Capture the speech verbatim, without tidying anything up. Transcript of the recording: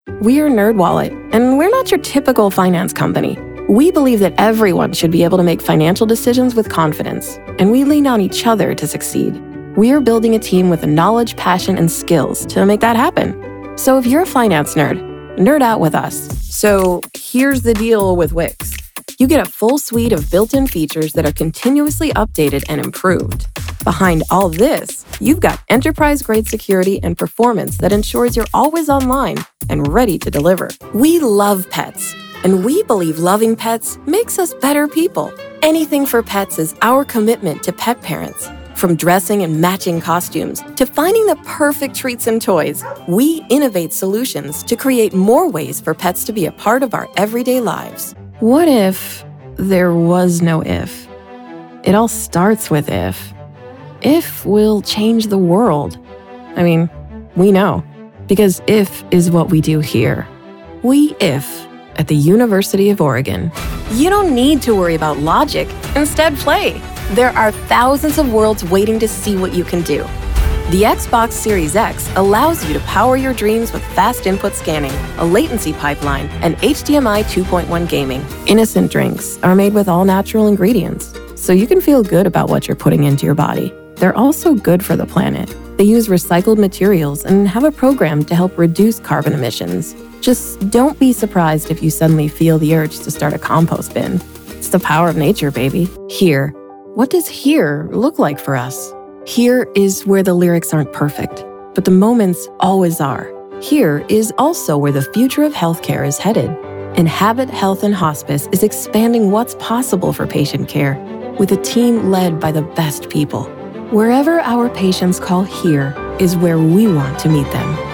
We are NerdWallet, and we're not your typical finance company. We believe that everyone should be able to make financial decisions with confidence, and we lean on each other to succeed. We are building a team with the knowledge, passion, and skills to make that happen. So if you're a finance nerd, nerd out with us. So here's the deal with Wix. You get a full suite of built-in features that are continuously updated and improved. Behind all this, you've got enterprise-grade security and performance that ensures you're always online and ready to deliver. We love pets, and we believe loving pets makes us better people. Anything for pets is our commitment to pet parents. From dressing and matching costumes to finding the perfect treats and toys, we innovate solutions to create more ways for pets to be a part of our everyday lives. What if there was no if? It all starts with if. If will change the world. I mean, we know, because if is what we do here. We if at the University of Oregon. You don't need to worry about logic. Instead, play. There are thousands of worlds waiting to see what you can do. The Xbox Series X allows you to power your dreams with fast input scanning, a latency pipeline, and H D M I two point one gaming. Innocent drinks are made with all natural ingredients, so you can feel good about what you're putting into your body. They're also good for the planet. They use recycled materials and have a program to help reduce carbon emissions. Just don't be surprised if you suddenly feel the urge to start a compost bin. It's the power of nature, baby. Here. What does here look like for us? Here is where the lyrics aren't perfect, but the moments always are. Here is also where the future of healthcare is headed. Enhabit Health and Hospice is expanding what's possible for patient care with a team led by the best people. Wherever our patients call here is where we want to meet them.